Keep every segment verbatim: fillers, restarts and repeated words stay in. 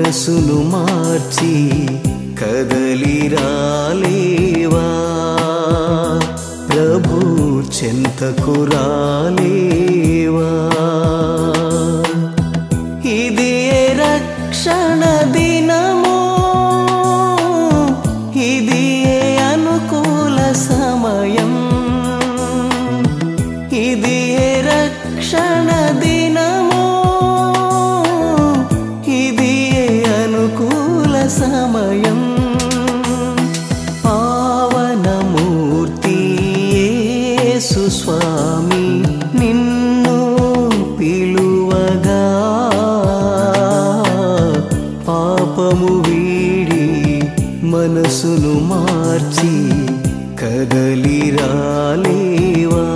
మనసును మార్చి కదలి రాలేవా? ప్రభు చెంతకు రాలేవా? ఇది రక్షణ దినము, ఇది అనుకూల సమయం, ఇది రక్షణ దినము, ఇది అనుకూల సమయం. పావనమూర్తి యేసు స్వామి నిన్ను పిలువగా, పాపము వీడి మనసును మార్చి కదలి రాలేవా?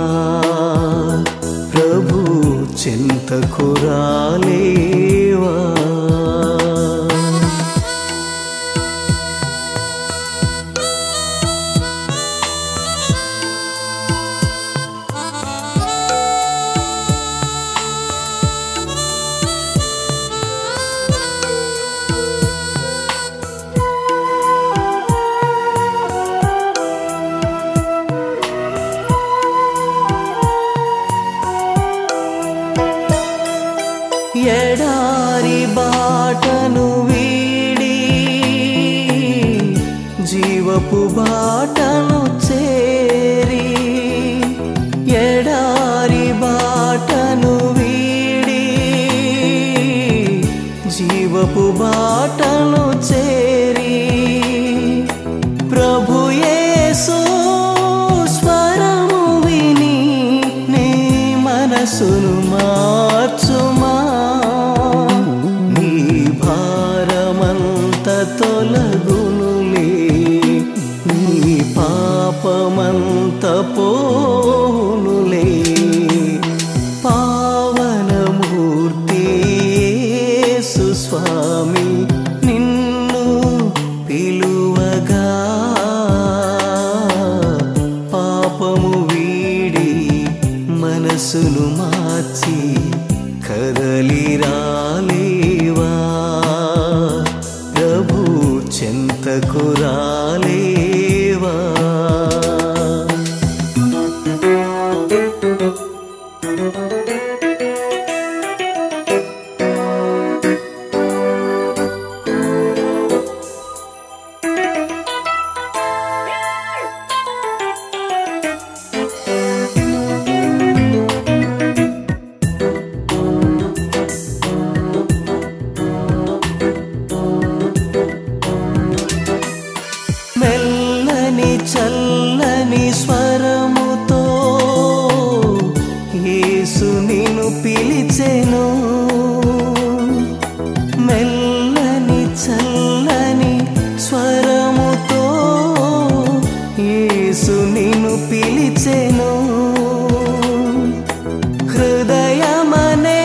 ప్రభు చెంతకు రాలేవా? ఎడారి బాటను వీడి జీవపు బాటను చేరి, ఎడారి బాటను వీడి జీవపు బాటను చేరి, ప్రభు యేసు స్వరము విని నీ మనసును మార్చుమా. తొలగునులే నీ పాపమంత పోనులే. పావనమూర్తి యేసు స్వామి నిన్ను పిలువగా, పాపము వీడి మనసును మార్చి కదలి రాలేవా? ప్రభు చెంతకు రాలేవా? చల్లని స్వరముతో యేసు నిన్ను పిలిచెను, మెల్లని చల్లని స్వరముతో యేసు నిన్ను పిలిచెను. హృదయమనే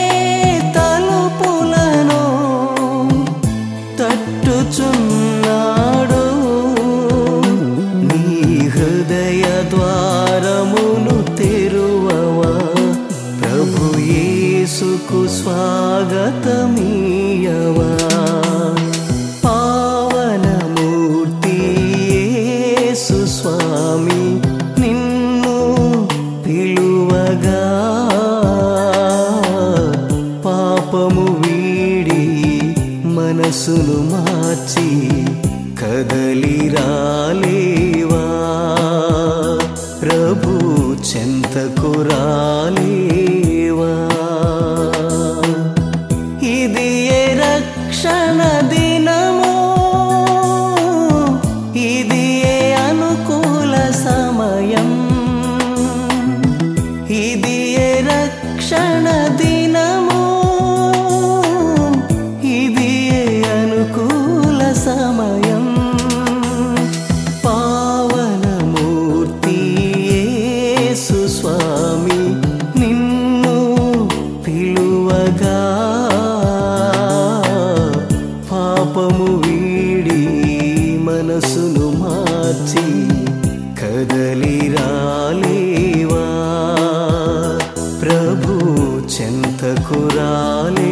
తలుపులను తట్టుచున్నాడు, హృదయ ద్వారమును తెరువవా? ప్రభు యేసుకు స్వాగతమీయవా? పావనమూర్తి యేసు స్వామి నిన్ను పిలువగా, పాపము వీడి మనసును మార్చి కదలి రాలేవా? ప్రభు చెంతకు రాలేవా? ఇది రక్షణ దినము, ఇది అనుకూల సమయం, ఇది రక్షణ దినము, ఇది అనుకూల సమయం. పావనమూర్తి యేసు స్వామి నిన్ను పిలువగా, పాపము వీడి మనసును మార్చి కదలి రాలేవా? ప్రభు చెంతకు రాలేవా?